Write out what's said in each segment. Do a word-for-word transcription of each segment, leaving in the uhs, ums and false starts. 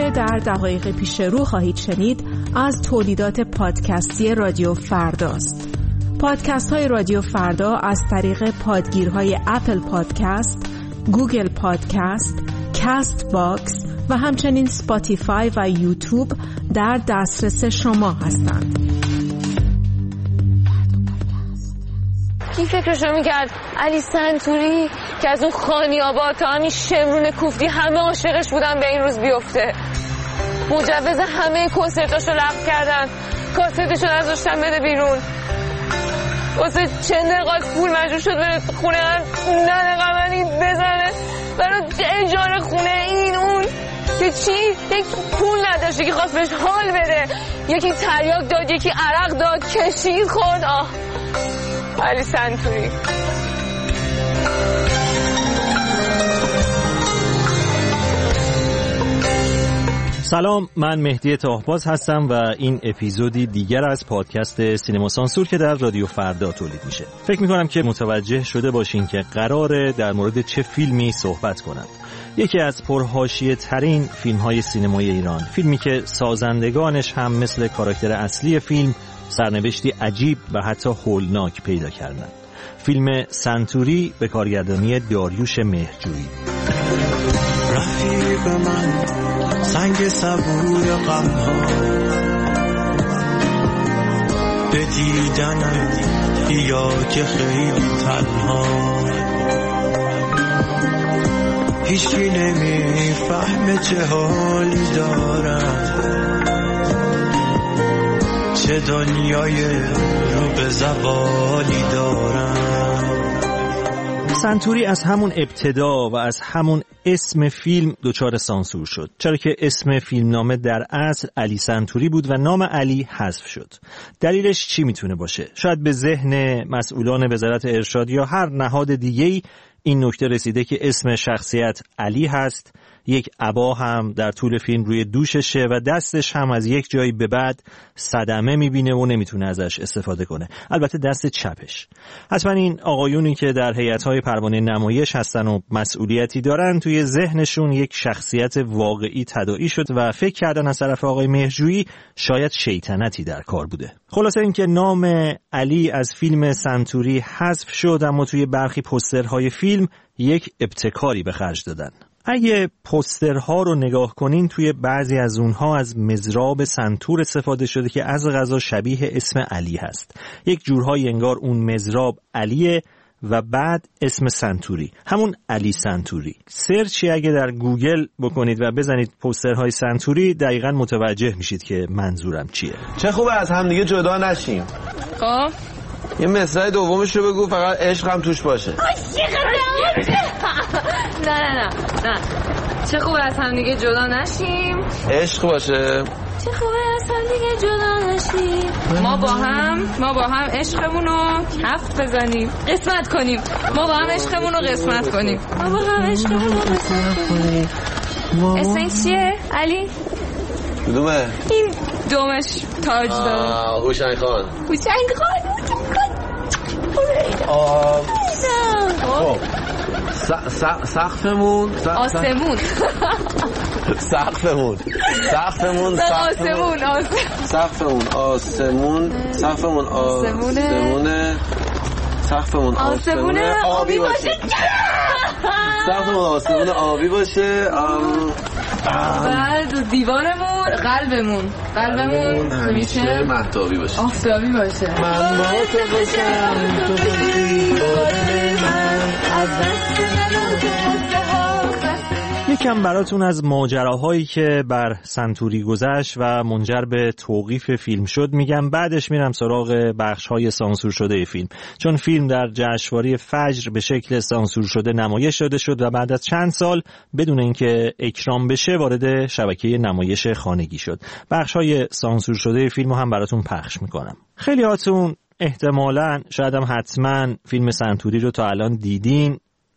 که در دقایق پیش رو خواهید شنید از تولیدات پادکستی رادیو فرداست. پادکست های رادیو فردا از طریق پادگیرهای اپل پادکست، گوگل پادکست، کاست باکس و همچنین اسپاتیفای و یوتیوب در دسترس شما هستند. کی فکرشو میکرد علی سنتوری که از اون خانی آباد تا همین شمرون کوفتی همه عاشقش بودن به این روز بیفته؟ مجوز همه کنسرتاشو لغو کردن، کاستشو نذاشتن بده بیرون، واسه چند دقیقه پول مجبور شد بره خونه هم ننه قمری بزنه برای اجاره خونه این اون که چی؟ یک پول نداشت، یکی خواست بهش حال بده، یکی تریاک داد، یکی عرق داد، کشید خورد. آه علی سنتوری. سلام، من مهدی تاهباز هستم و این اپیزودی دیگر از پادکست سینما سانسور که در رادیو فردا تولید میشه. فکر میکنم که متوجه شده باشین که قراره در مورد چه فیلمی صحبت کنم. یکی از پرحاشیه ترین فیلم های سینمای ایران، فیلمی که سازندگانش هم مثل کاراکتر اصلی فیلم سرنوشتی عجیب و حتی هولناک پیدا کردن. فیلم سنتوری به کارگردانی داریوش مهرجویی. رفیق من سنگ صبور غم‌ها به دیدنم بیا که خیلی تنها، هیچی نمیفهمه چه حالی دارم، چه دنیای رو به زوالی دارم. سنتوری از همون ابتدا و از همون اسم فیلم دچار سانسور شد، چرا که اسم فیلمنامه در اصل علی سنتوری بود و نام علی حذف شد. دلیلش چی میتونه باشه؟ شاید به ذهن مسئولان وزارت ارشاد یا هر نهاد دیگه‌ای این نکته رسیده که اسم شخصیت علی هست، یک عبا هم در طول فیلم روی دوششه و دستش هم از یک جایی به بعد صدمه میبینه و نمیتونه ازش استفاده کنه، البته دست چپش. حتما این آقایونی که در هیئت‌های پروانه نمایش هستن و مسئولیتی دارن توی ذهنشون یک شخصیت واقعی تداعی شد و فکر کردن از طرف آقای مهرجویی شاید شیطنتی در کار بوده. خلاصه اینکه نام علی از فیلم سنتوری حذف شد، اما توی برخی پوسترهای فیلم یک ابتکاری به خرج دادن. اگه پوسترها رو نگاه کنین توی بعضی از اونها از مضراب سنتور استفاده شده که از قضا شبیه اسم علی هست. یک جورهای انگار اون مضراب علیه و بعد اسم سنتوری، همون علی سنتوری. سرچی اگه در گوگل بکنید و بزنید پوسترهای سنتوری دقیقاً متوجه میشید که منظورم چیه. چه خوبه از هم دیگه جدا نشیم. خب یه مصرع دومش رو بگو، فقط عشق هم توش باشه. نه نه نه نه چه خوبه از هم دیگه جدا نشیم، عشق باشه. چه خوبه از هم دیگه جدا نشیم، ما با هم ما با هم عشقمون رو کف بزنیم، قسمت کنیم، ما با هم عشقمون رو قسمت کنیم، ما با هم عشقمون رو قسمت کنیم. اسم این چیه علی؟ کدومه؟ این دومش تاج داره. آه هوشنگ خان. هوشنگ خان آه خب سقفمون آسمون سقفمون سقفمون آسمون سقفمون آسمون سقفمون آسمونه سقفمون آسمونه آبی باشه، سقفمون آسمونه آبی باشه، بعد دیوارمون قلبمون قلبمون همیشه مهتابی باشه، آفتابی باشه. من با تو باشم تو باشی من از دست منو تو یکم براتون از ماجراهایی که بر سنتوری گذشت و منجر به توقیف فیلم شد میگم، بعدش میرم سراغ بخش‌های سانسور شده فیلم، چون فیلم در جشنواره فجر به شکل سانسور شده نمایش داده شد و بعد از چند سال بدون اینکه اکرام بشه وارد شبکه نمایش خانگی شد. بخش‌های سانسور شده فیلمو هم براتون پخش میکنم. خیلیاتون احتمالاً شاید هم حتما فیلم سنتوری رو تا الان دیدین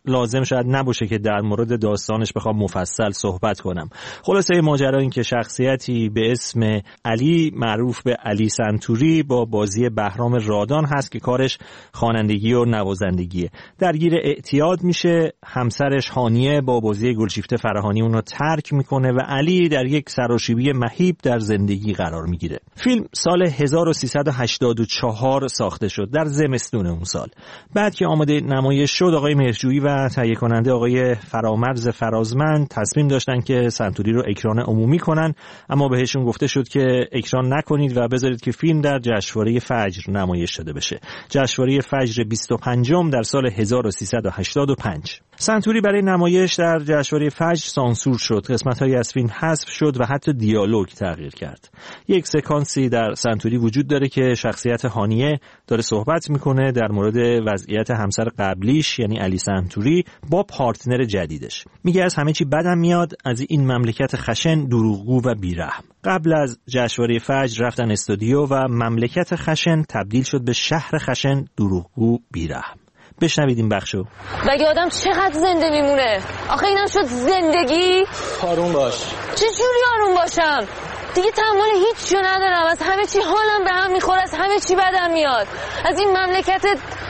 لازم شاید نباشه که در مورد داستانش بخوام مفصل صحبت کنم. خلاصه ماجرا این که شخصیتی به اسم علی معروف به علی سنتوری با بازی بهرام رادان هست که کارش خوانندگی و نوازندگیه. درگیر اعتیاد میشه، همسرش هانیه با بازی گلشیفته فراهانی اونو ترک میکنه و علی در یک سراشیبی مهیب در زندگی قرار میگیره. فیلم سال هزار و سیصد و هشتاد و چهار ساخته شد، در زمستون اون سال. بعد که آماده نمایش شد، آقای مهرجویی و تهیه کننده آقای فرامرز فرازمند تصمیم داشتن که سنتوری رو اکران عمومی کنن، اما بهشون گفته شد که اکران نکنید و بذارید که فیلم در جشنواره فجر نمایش شده بشه. جشنواره فجر بیست و پنجم در سال هزار و سیصد و هشتاد و پنج. سنتوری برای نمایش در جشنواره فجر سانسور شد، قسمت‌هایی از فیلم حذف شد و حتی دیالوگ تغییر کرد. یک سکانسی در سنتوری وجود داره که شخصیت هانیه داره صحبت میکنه در مورد وضعیت همسر قبلیش یعنی علی سنتوری با پارتنر جدیدش. میگه از همه چی بدم میاد، از این مملکت خشن، دروغگو و بیرحم. قبل از جشنواره فجر رفتن استودیو و مملکت خشن تبدیل شد به شهر خشن، دروغگو، بیرحم. بشنوید این بخشو. مگه آدم چقدر زنده میمونه؟ آخه اینم شد زندگی؟ آروم باش. چجوری آروم باشم؟ دیگه تحمل هیچ چیو ندارم، از همه چی حالم به هم میخوره، از همه چی بدم میاد، از این مملکت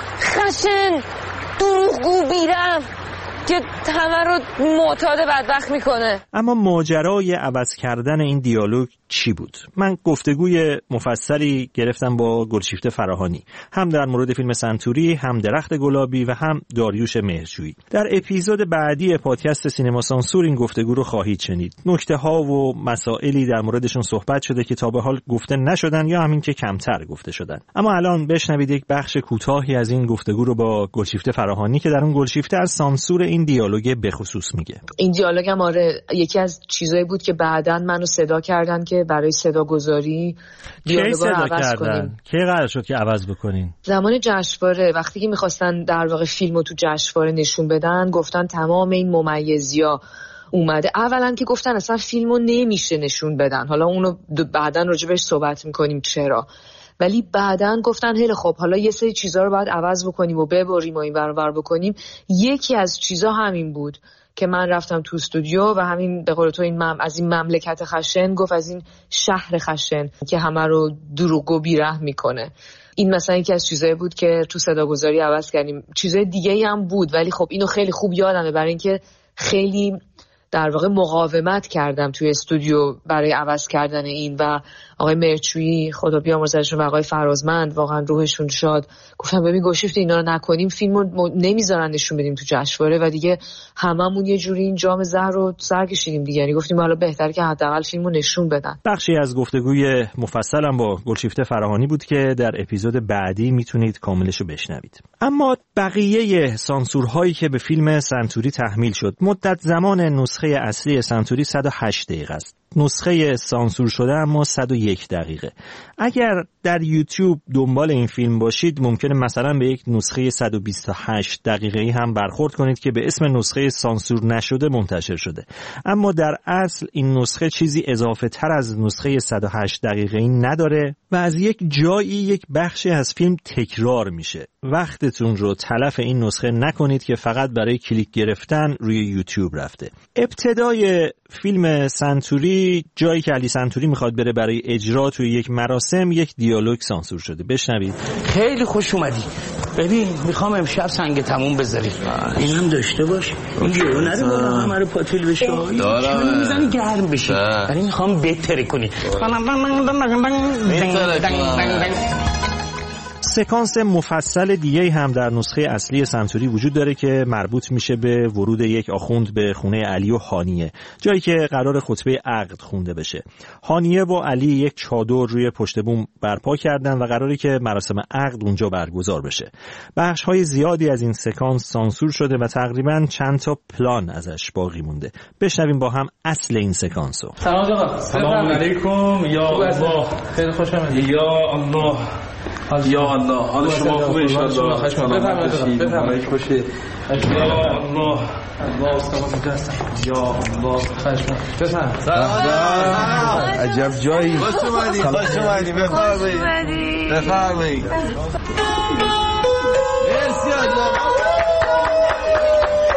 خشن دروغگو بیرم که همه رو معتاد بدبخت میکنه. اما ماجرای عوض کردن این دیالوگ چی بود؟ من گفتگوی مفصلی گرفتم با گلشیفته فراهانی، هم در مورد فیلم سنتوری، هم درخت گلابی و هم داریوش مهرجویی. در اپیزود بعدی پادکست سینما سانسور این گفتگو رو خواهید شنید. نکته ها و مسائلی در موردشون صحبت شده که تا به حال گفته نشدن یا همین که کمتر گفته شدن. اما الان بشنوید یک بخش کوتاهی از این گفتگو رو با گلشیفته فراهانی که در اون گلشیفته از سانسور این دیالوگ به خصوص میگه. این دیالوگ هم آره یکی از چیزایی بود که بعداً منو صدا کردن که برای صدا گذاری دیالوگا رو عوض کنیم. کی قرار شد که عوض بکنین؟ زمان جشنواره وقتی که می‌خواستن در واقع فیلمو تو جشنواره نشون بدن، گفتن تمام این ممیزیا اومده. اولا که گفتن اصلا فیلمو نمیشه نشون بدن، حالا اونو بعداً راجع بهش صحبت می‌کنیم چرا، ولی بعداً گفتن هله خب حالا یه سری چیزا رو باید عوض بکنیم و ببریم و این ور ور بکنیم. یکی از چیزا همین بود که من رفتم تو استودیو و همین به قول تو این مم از این مملکت خشن گفت، از این شهر خشن که همه رو دروغگو بیرحم میکنه. این مثلا یکی از چیزایی بود که تو صداگذاری عوض کردیم. چیزای دیگه‌ای هم بود ولی خب اینو خیلی خوب یادمه برای اینکه خیلی در واقع مقاومت کردم توی استودیو برای عوض کردن این و آقای مرچویی خدا بیامرزشون و آقای فرازمند واقعا روحشون شاد گفتن ببین گلشیفته اینا رو نکنیم فیلمو نمیذارن نشون بدیم تو جشنواره و دیگه هممون یه جوری این جام زهر رو سر کشیدیم دیگه، یعنی گفتیم حالا بهتره که حداقل فیلمو نشون بدن. بخشی از گفتگوی مفصلم با گلشیفته فراهانی بود که در اپیزود بعدی میتونید کاملش رو بشنوید. اما بقیه سانسورهایی که به فیلم سنتوری تحمیل شد، مدت زمان نسخه اصلی سنتوری صد و هشت دقیقه است. نسخه سانسور شده اما صد و یک دقیقه. اگر در یوتیوب دنبال این فیلم باشید ممکنه مثلا به یک نسخه صد و بیست و هشت دقیقه‌ای هم برخورد کنید که به اسم نسخه سانسور نشده منتشر شده، اما در اصل این نسخه چیزی اضافه تر از نسخه صد و هشت دقیقه‌ای نداره و از یک جایی یک بخشی از فیلم تکرار میشه. وقتتون رو تلف این نسخه نکنید که فقط برای کلیک گرفتن روی یوتیوب رفته. ابتدای فیلم سنتوری جایی که علی سنتوری میخواد بره برای اجرا توی یک مراسم، یک دیالوگ سانسور شده. بشنوید. خیلی خوش اومدی. ببین میخوام امشب سنگ تموم بذاری. اینم داشته باش. این گیرو نره بالا همه رو پاتیل بشه. دارم. میزنی گرم بشی. ولی میخوام بهتره کنی. سکانس مفصل دیگه هم در نسخه اصلی سنتوری وجود داره که مربوط میشه به ورود یک آخوند به خونه علی و هانیه، جایی که قرار خطبه عقد خونده بشه. هانیه و علی یک چادر روی پشت بوم برپا کردن و قراره که مراسم عقد اونجا برگزار بشه. بخش‌های زیادی از این سکانس سانسور شده و تقریباً چند تا پلان ازش باقی مونده. بشنویم با هم اصل این سکانسو. سلام آقا. سلام علیکم. یا الله. خیلی خوش آمدید. یا الله. یا الله، حال شما خوبه ان شاء الله. بفرمایید بفرمایید خوشی. یا الله، الله استاد هستم. یا الله، خشم. بفرمایید. سلام. عجب جایی. خوش اومدید. خوش اومدید. بفرمایید. بفرمایید. مرسی الله.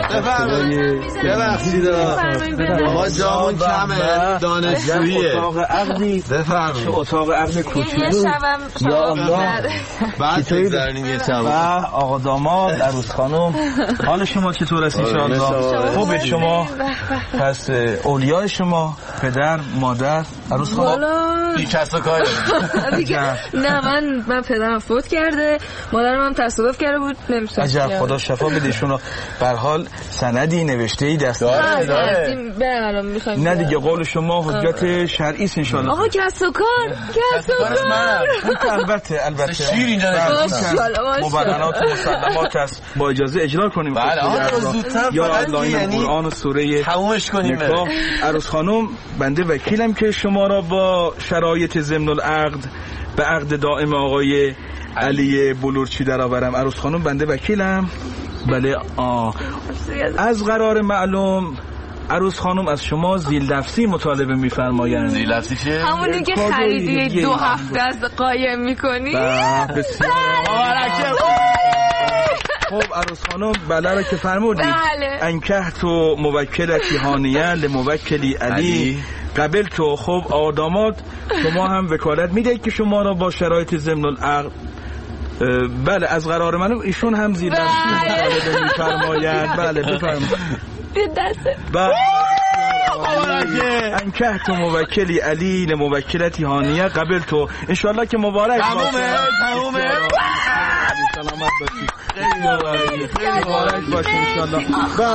بفرمایید ببخشید آقا جامون کمه دانشجوییه اتاق عقدی بفرمایید اتاق عقد کوچولو یا الله بعد بگذارنیم یه شب آقا داماد عروس خانم حال شما چطور است انشاءالله خوبه شما پس اولیاء شما پدر مادر عروس خانم بی کس و کار نه من من پدرم فوت کرده مادرم هم تصادف کرده بود نمیشه عجب خدا شفا بده ایشونو به هر حال سندی نوشته‌ای دست داره داره نه دیگه قول شما حجت شرعی است ان شاء الله آقا کس و کار کس و کار البته البته شیر اینجا مبرهنات و مسلمات است با اجازه اجرا کنیم بله آقا زودتر یا لاین قرآن و سوره تمومش کنیم عروس خانم بنده وکیلم که شما را با شرایط ضمن العقد به عقد دائم آقای علی بلورچی درآورم. عروس خانم بنده وکیلم. بله آه. از قرار معلوم عروس خانم از شما زیل لفظی مطالبه می‌فرمایند. زیل لفظی چیه؟ همونی که خریدی دو هفته از قایم می‌کنی؟ بسیار مبارکه. خب عروس خانم بله را که فرمودید بله. انکحت و موکلتی هانیه لموکلی علی قبل تو. خب آدامات شما هم وکالت میدهید که شما را با شرایط ضمن العقد بله از قرار منم ایشون هم زیر دست میفرمایند. بله بفرمایید به دست بله انکحت و موکلی علی لموکلتی هانیه قبل تو انشالله که مبارک تمومه تمومه سلامت باشید خیلی مبارک خیلی مبارک باشید انشالله.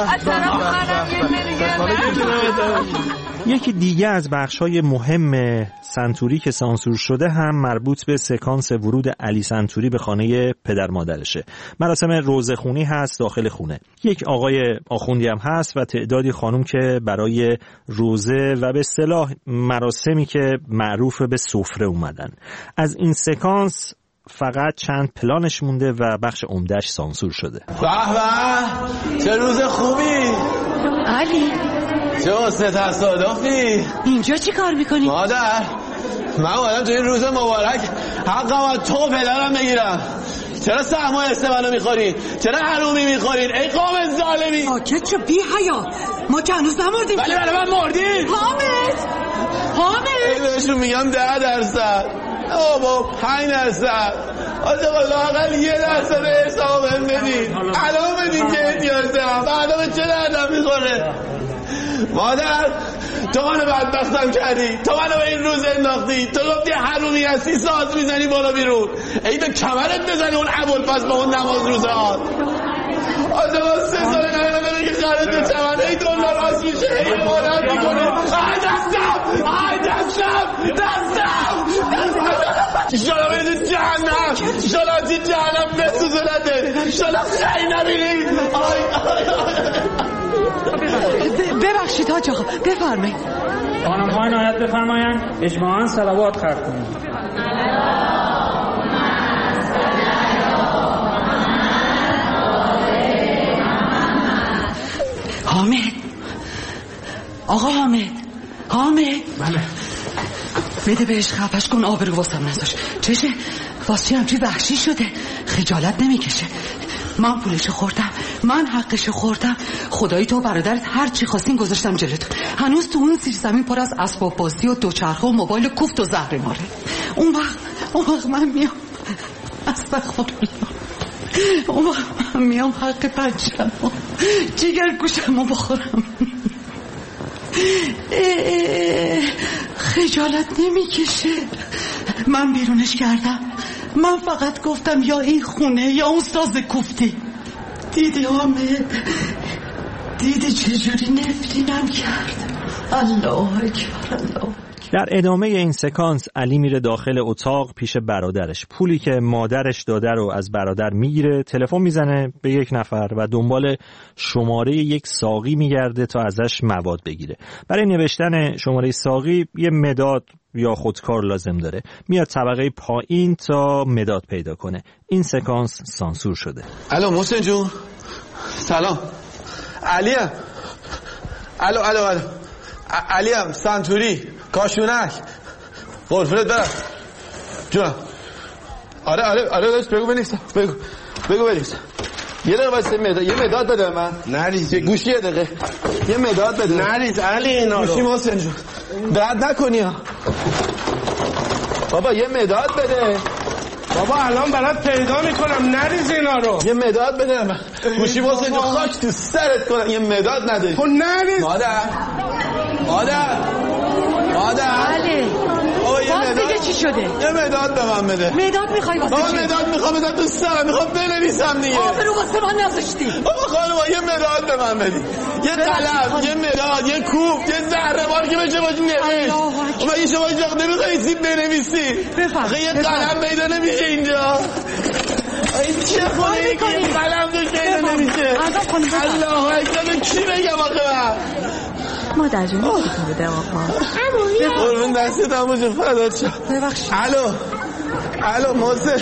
یکی دیگه از بخش‌های مهم سنتوری که سانسور شده هم مربوط به سکانس ورود علی سنتوری به خانه پدر مادرشه. مراسم روزخونی هست داخل خونه. یک آقای آخوندی هم هست و تعدادی خانم که برای روزه و به اصطلاح مراسمی که معروف به سفره اومدن. از این سکانس فقط چند پلانش مونده و بخش عمده‌اش سانسور شده. به به چه روز خوبی علی چه واسه تصادفی اینجا چی کار میکنی؟ مادر من اومدم تو این روز مبارک حقم از تو پدرم بگیرم. چرا سهمای است منو میخورین؟ چرا حرومی میخورین؟ ای قوم ظالمی ساکت شو بی حیا ما که هنوز نمردیم. ولی برای من مردین. حامد حامد بهشون میگم ده درصد آه با پنج درصد آجا لااقل یه درصد حساب هم بدین الان بدین که احتیاجم بعدا به چه دردم میخوره. مادر تو منو بدبختم کردی تو منو به این روز انداختی تو گفتی حرومی هستی ساز میزنی بالا بیرون ای به کمرت بزنی اون ابوالفضل با اون نماز روزه ها آجا با سه سال نهینا بره که خرد به چمن ای دلار راست میشه ای مادر میکنه آی دستم آی دستم دستم شالا برید جهنم شالا چی جهنم بسوزنده شالا خیلی نبینی آی ببخشید حاج آقا بفرمایید. خانم های نهایت بفرمایند اجماعاً صلوات خرد کنید. حامد آقا حامد حامد بله بده بهش خفش کن آبرو واسم نذاش. چشه واسه همچی وحشی شده خجالت نمیکشه. من پولشو خوردم من حقشو خوردم خدایی تو برادرت هر چی خواستین گذاشتم جلوتون. هنوز تو اون زیر زمین پر از اسباب بازی و دوچرخه و موبایل کوفت و زهر ماره. اون وقت اون وقت من میام استغفرالله اون وقت من میام حق بچم و جگر گوشمو بخورم. خجالت نمیکشه. من بیرونش کردم من فقط گفتم یا این خونه یا اون ساز کوفتی. دیدی حامد دیدی چجوری نفرینم کرد. الله اکبر الله. در ادامه این سکانس علی میره داخل اتاق پیش برادرش. پولی که مادرش داده رو از برادر میگیره تلفن میزنه به یک نفر و دنبال شماره یک ساقی میگرده تا ازش مواد بگیره. برای نوشتن شماره ساقی یه مداد یا خودکار لازم داره. میاد طبقه پایین تا مداد پیدا کنه. این سکانس سانسور شده. الو محسن جون سلام علیم الو الو الو علیم سنتوری کاشونک قرفلت برم جونم آره آره آره داشت بگو بنویسم بگو بگو بنویسم یه دقیقه واسه مداد، یه مداد بده من. نریز. یه گوشی یه دقیقه. یه مداد بده. نریز علی اینا رو. گوشی محسن جون. درد نکنی ها. بابا یه مداد بده. بابا الان برات پیدا میکنم، نریز اینا رو. یه مداد بده من. گوشی محسن جون خاک تو سرت کنم، یه مداد نداری. خب نریز. مادر. مادر. مادر. علی. باز دیگه چی شده؟ یه مداد به من بده. مداد میخوای واسه چی؟ مداد میخوام بدم تو سرم، میخوام بنویسم دیگه. آبرو واسه من نذاشتی. بابا خانم یه مداد به من بدی. یه قلم، یه مداد، یه کوب، یه زهرمار که بشه باش نوشت. و این شما اینجا نمیخوایی چی بنویسی؟ بفرم. یه قلم پیدا نمیشه اینجا. این چه خونه که قلم توش پیدا نمیشه؟ الله اکبر، کی بگم آخه من؟ مادر جون نمیتونه بده آقا. قربون دستت هم بجون فدات شد. ببخشید. الو الو موزه.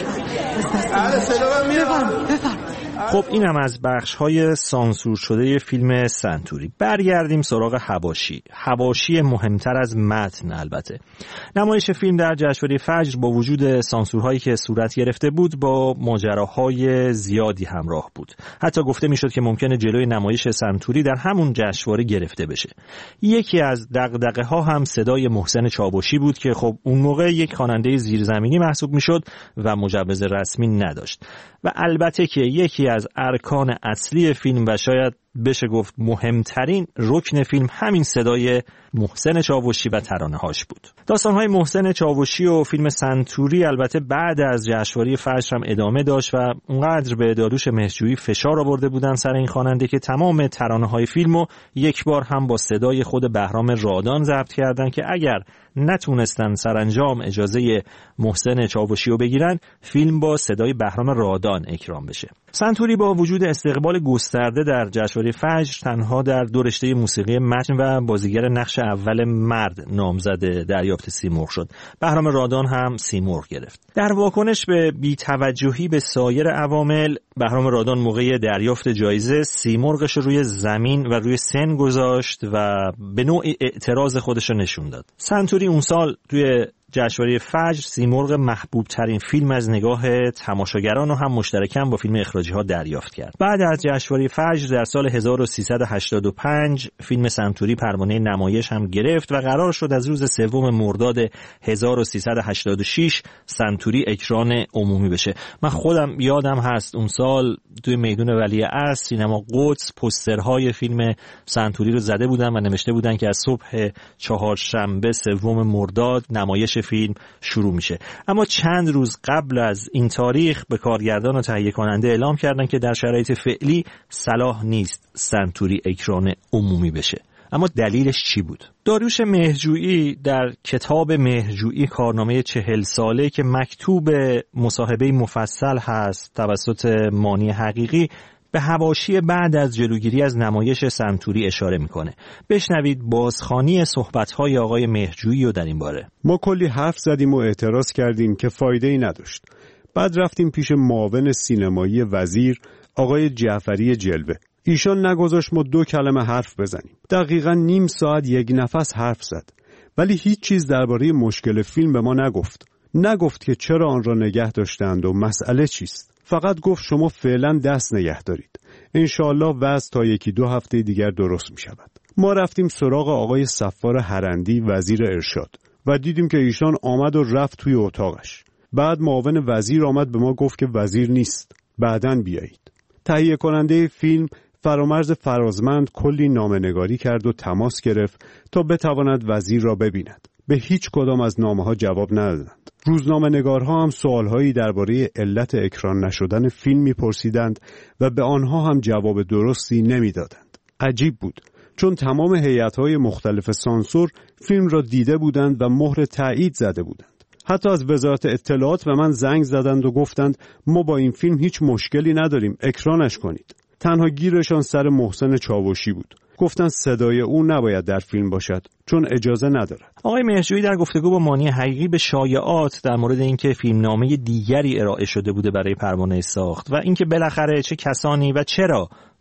الو صدا من میاد. بفرم. خب اینم از بخش‌های سانسور شده فیلم سنتوری. برگردیم سراغ حواشی. حواشی مهمتر از متن البته. نمایش فیلم در جشنواره فجر با وجود سانسورهایی که صورت گرفته بود با ماجراهای زیادی همراه بود. حتی گفته میشد که ممکنه جلوی نمایش سنتوری در همون جشنواره گرفته بشه. یکی از دغدغه‌ها هم صدای محسن چاوشی بود که خب اون موقع یک خواننده زیرزمینی محسوب میشد و مجوز رسمی نداشت. و البته که یکی از ارکان اصلی فیلم و شاید بشه گفت مهمترین رکن فیلم همین صدای محسن چاوشی و ترانه‌هاش بود. داستان‌های محسن چاوشی و فیلم سنتوری البته بعد از جشنواره فجر هم ادامه داشت و اونقدر به داریوش مهرجویی فشار آورده بودن سر این خواننده که تمام ترانه‌های فیلمو یک بار هم با صدای خود بهرام رادان ضبط کردن که اگر نتونستن سرانجام اجازه محسن چاوشی رو بگیرن، فیلم با صدای بهرام رادان اکرام بشه. سنتوری با وجود استقبال گسترده در جشنواره فجر تنها در دو رشته موسیقی متن و بازیگر نقش اول مرد نامزد دریافت سیمرغ شد. بهرام رادان هم سیمرغ گرفت. در واکنش به بی‌توجهی به سایر عوامل، بهرام رادان موقع دریافت جایزه سیمرغش رو روی زمین و روی سن گذاشت و به نوعی اعتراض خودش رو نشون داد. سنتوری اون سال توی جشنواره فجر سیمرغ محبوب ترین فیلم از نگاه تماشاگران رو هم مشترکاً با فیلم اخراجی ها دریافت کرد. بعد از جشنواره فجر در سال هزار و سیصد و هشتاد و پنج فیلم سنتوری پروانه نمایش هم گرفت و قرار شد از روز سوم مرداد هزار و سیصد و هشتاد و شش سنتوری اکران عمومی بشه. من خودم یادم هست اون سال توی میدون ولیعصر سینما قدس پوسترهای فیلم سنتوری رو زده بودن و نوشته بودن که از صبح چهارشنبه سوم مرداد نمایش فیلم شروع میشه. اما چند روز قبل از این تاریخ به کارگردان و تهیه کننده اعلام کردن که در شرایط فعلی صلاح نیست سنتوری اکران عمومی بشه. اما دلیلش چی بود؟ داریوش مهرجویی در کتاب مهرجویی کارنامه چهل ساله که مکتوب مصاحبه مفصل هست توسط مانی حقیقی به حواشی بعد از جلوگیری از نمایش سنتوری اشاره میکنه. بشنوید بازخوانی صحبت‌های آقای مهرجویی رو در این باره. ما کلی حرف زدیم و اعتراض کردیم که فایده‌ای نداشت. بعد رفتیم پیش معاون سینمایی وزیر آقای جعفری جلوه. ایشان نگذاشت ما دو کلمه حرف بزنیم. دقیقاً نیم ساعت یک نفس حرف زد. ولی هیچ چیز درباره مشکل فیلم به ما نگفت. نگفت که چرا آن را نگه داشتند و مسئله چیست. فقط گفت شما فعلا دست نگه دارید. انشالله وضع تا یکی دو هفته دیگر درست می شود. ما رفتیم سراغ آقای صفار هرندی وزیر ارشاد و دیدیم که ایشان آمد و رفت توی اتاقش. بعد معاون وزیر آمد به ما گفت که وزیر نیست. بعداً بیایید. تهیه کننده فیلم فرامرز فرازمند کلی نامه‌نگاری کرد و تماس گرفت تا بتواند وزیر را ببیند. به هیچ کدام از نامه‌ها جواب ندادند. روزنامه‌نگارها هم سوالهایی درباره علت اکران نشدن فیلم می‌پرسیدند و به آنها هم جواب درستی نمی‌دادند. عجیب بود، چون تمام هیئت‌های مختلف سانسور فیلم را دیده بودند و مهر تایید زده بودند. حتی از وزارت اطلاعات به من زنگ زدند و گفتند ما با این فیلم هیچ مشکلی نداریم، اکرانش کنید. تنها گیرشان سر محسن چاوشی بود. گفتن صدای او نباید در فیلم باشد چون اجازه ندارد. آقای مهرجویی در گفتگو با مانی حقیقی به شایعات در مورد اینکه فیلمنامه دیگری ارائه شده بوده برای پروانه ساخت و اینکه بالاخره چه کسانی و چرا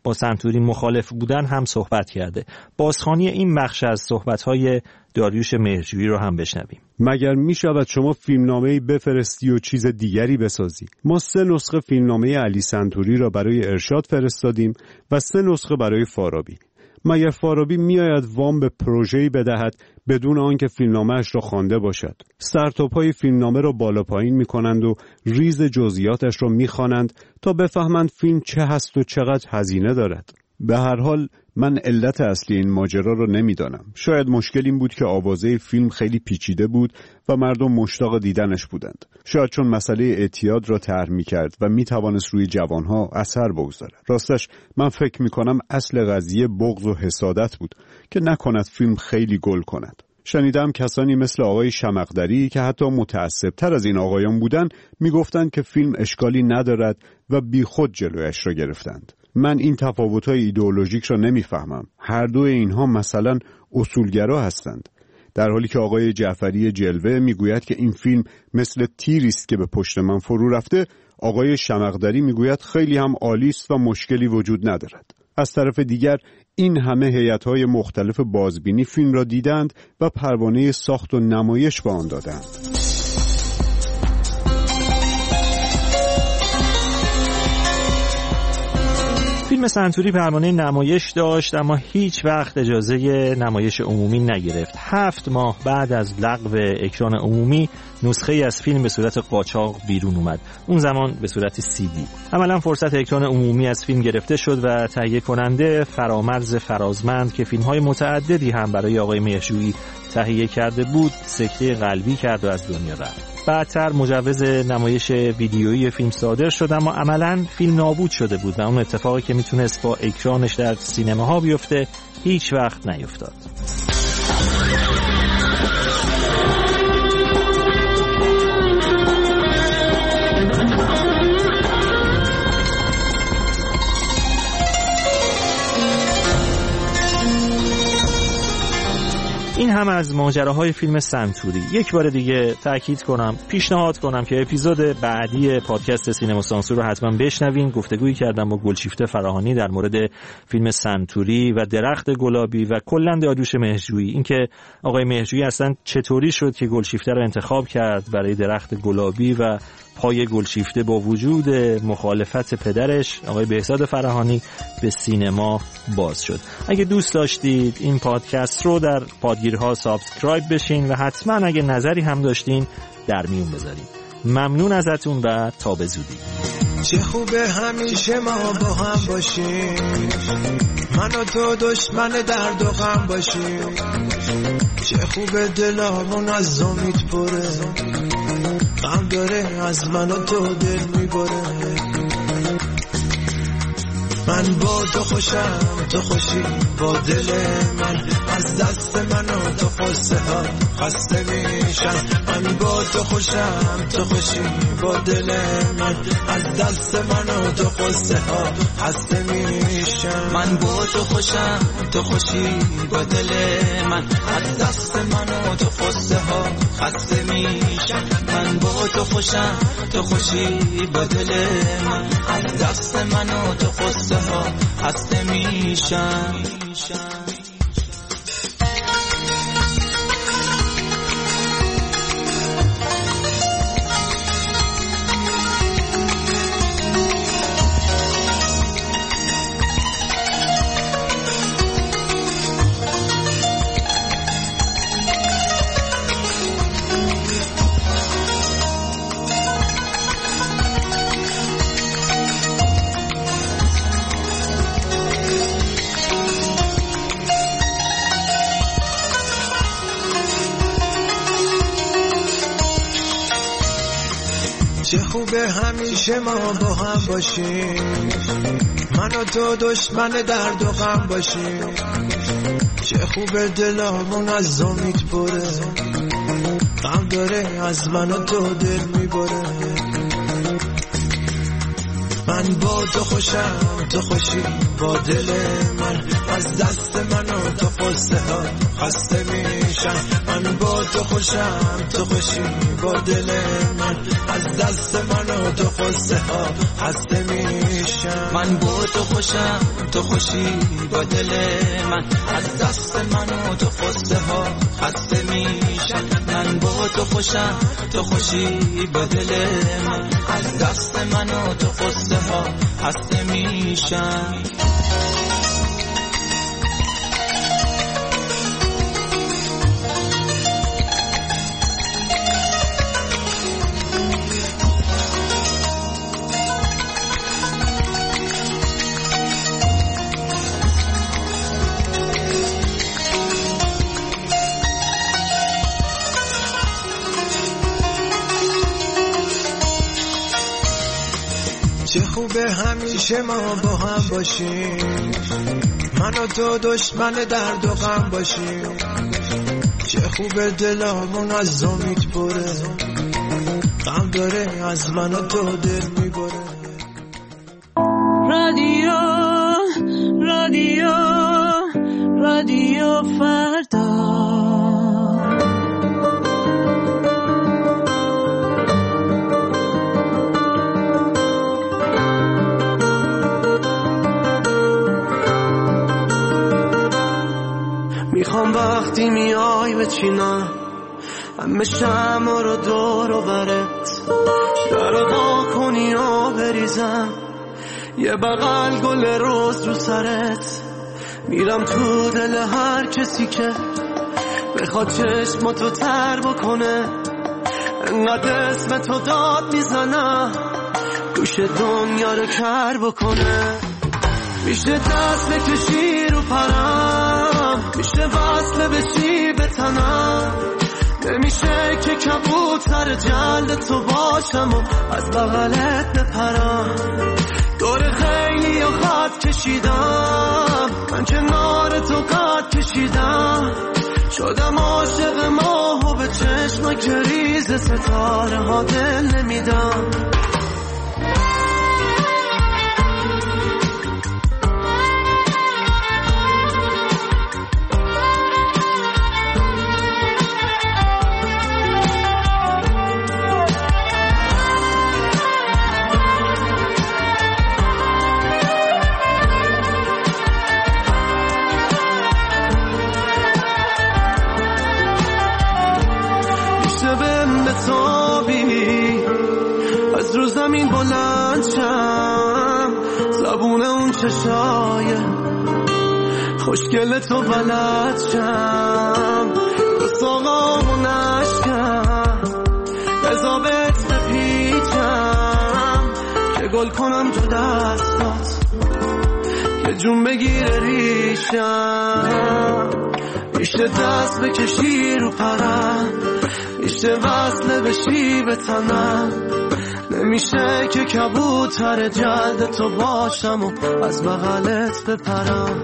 با سنتوری مخالف بودن هم صحبت کرده. بازخوانی این بخش از صحبت‌های داریوش مهرجویی رو هم بشنویم. مگر می شود شما فیلمنامه‌ای بفرستی و چیز دیگری بسازی؟ ما سه نسخه فیلمنامه علی سنتوری را برای ارشاد فرستادیم و سه نسخه برای فارابی. مگر فارابی میآید وام به پروژه‌ای بدهد بدون آنکه فیلمنامه‌اش را خوانده باشد؟ استارتاپ‌های فیلمنامه را بالا پایین می‌کنند و ریز جزئیاتش را می‌خوانند تا بفهمند فیلم چه هست و چقدر هزینه دارد. به هر حال من علت اصلی این ماجرا رو نمیدانم. شاید مشکل این بود که آوازه فیلم خیلی پیچیده بود و مردم مشتاق دیدنش بودند. شاید چون مسئله اعتیاد را طرح می‌کرد و می‌توانست روی جوانها اثر بگذارد. راستش من فکر می‌کنم اصل قضیه بغض و حسادت بود که نکند فیلم خیلی گل کند. شنیدم کسانی مثل آقای شمقدری که حتی متعصب‌تر از این آقایان بودند می‌گفتند که فیلم اشکالی ندارد و بیخود جلویش را گرفتند. من این تفاوت‌های ایدئولوژیک را نمی‌فهمم. هر دو اینها مثلا اصولگرا هستند. در حالی که آقای جعفری جلوه میگوید که این فیلم مثل تیری است که به پشت من فرو رفته، آقای شمقدری میگوید خیلی هم عالی است و مشکلی وجود ندارد. از طرف دیگر این همه هیئت‌های مختلف بازبینی فیلم را دیدند و پروانه ساخت و نمایش به آن دادند. فیلم سنتوری پروانه نمایش داشت اما هیچ وقت اجازه نمایش عمومی نگرفت. هفت ماه بعد از لغو اکران عمومی نسخه ای از فیلم به صورت قاچاق بیرون اومد. اون زمان به صورت سی دی. عملاً فرصت اکران عمومی از فیلم گرفته شد و تهیه کننده فرامرز فرازمند که فیلم‌های متعددی هم برای آقای مهرجویی تهیه کرده بود سکته قلبی کرد و از دنیا رفت. بعدتر مجوز نمایش ویدیویی فیلم صادر شد اما عملاً فیلم نابود شده بود و اون اتفاقی که میتونست با اکرانش در سینماها بیفته هیچ وقت نیفتاد. این هم از ماجراهای فیلم سنتوری. یک بار دیگه تاکید کنم، پیشنهاد کنم که اپیزود بعدی پادکست سینما سانسور رو حتما بشنوین. گفتگویی کردم با گلشیفته فراهانی در مورد فیلم سنتوری و درخت گلابی و کلا داریوش مهرجویی، اینکه آقای مهرجویی اصلا چطوری شد که گلشیفته رو انتخاب کرد برای درخت گلابی و پای گلشیفته با وجود مخالفت پدرش آقای بهزاد فراهانی به سینما باز شد. اگه دوست داشتید این پادکست رو در پادگیرها سابسکرایب بشین و حتما اگه نظری هم داشتین در میون بذارید. ممنون ازتون و تا به زودی. چه خوبه همیشه ما با هم باشیم، من و تو دشمن درد و غم باشیم. چه خوبه دلامون از امید پره، غم داره از من و تو دل میبره. من با تو خوشم تو خوشی با دل من، از دست من و تو قصه ها خسته میشن. من با تو خوشم تو خوشی با دل من، از دست من و تو قصه ها خسته میشن. من با تو خوشم تو خوشی با دل من، از دست من و تو قصه ها خسته میشن. من با تو خوشم تو خوشی با دل من، از دست من و تو قصه ها خسته میشن. چه خوبه همیشه ما با هم باشیم، من و تو دشمن درد و غم باشیم. چه خوبه دلامون از امید پره، غم داره از من و تو دل میبره. من من با تو خوشم تو خوشی با دل من از دست من و تو قصه ها خسته میشم من با تو خوشم تو خوشی با دل من از دست من و تو قصه ها خسته میشم من با تو خوشم تو خوشی با دل من از دست من و تو قصه ها خسته میشم من با تو خوشم تو خوشی با دل من از دست من و تو قصه ها خسته میشم چه خوبه همیشه ما با هم باشیم من و تو دشمن درد و غم باشیم چه خوبه دلمون از امید بره غم داره از من و تو دل میبره رادیو رادیو رادیو فردا میخوام وقتی میای بچینم همه شمع رو دور و برت در با کنی و بریزم یه بغل گل روز رو سرت میرم تو دل هر کسی که بخواد چشماتو تر بکنه انقدر اسم تو داد میزنم گوش دنیا رو کر بکنه میشه دست بکشی رو پرم میشه وصله بشی به تنم نمیشه که کبوتر جلد تو باشم و از بغلت بپرم دور خیلی و خط کشیدم من کنار تو قد کشیدم شدم عاشق ماه و به چشم گریز ستاره ها دل نمیدم از رو زمین بلند شم زبون اون چشای خوشگل تو بلد شم تو ساقامو نشکم بزابت بپیچم که گل کنم تو دستات که جون بگیره ریشم میشه دست بکشی رو پرم میشه وصله بشی به تنم نمیشه که کبوتر جلد تو باشم و از بغلت بپرم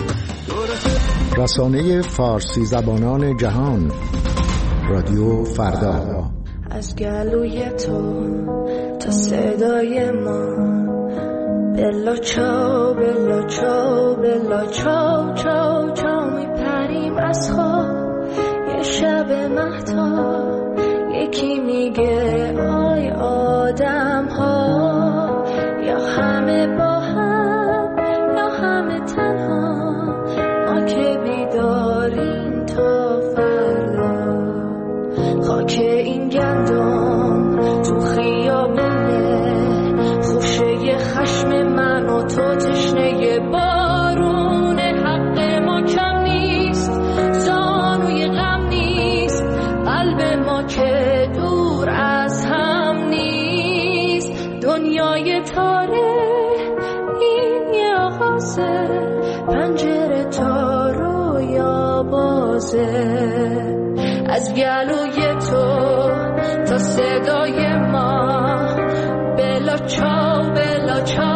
رسانه فارسی زبانان جهان رادیو فردا از گلوی تو تا صدای ما بلا چاو بلا چاو بلا چاو چاو چاو میپریم از خواب یه شب مهتاب یکی میگه آی آدم ها یا همه با هم یا همه تنها ما که بیداریم تا فردا خاک این گندم تو خیابونه خوشه خشم من و تو تشنه بارون حق ما کم نیست زانوی غم نیست قلب ما که دور از هم نیست دنیای تاره این یه آغازه پنجره تا رویا بازه از گلوی تو تا صدای ما بلا چاو بلا چاو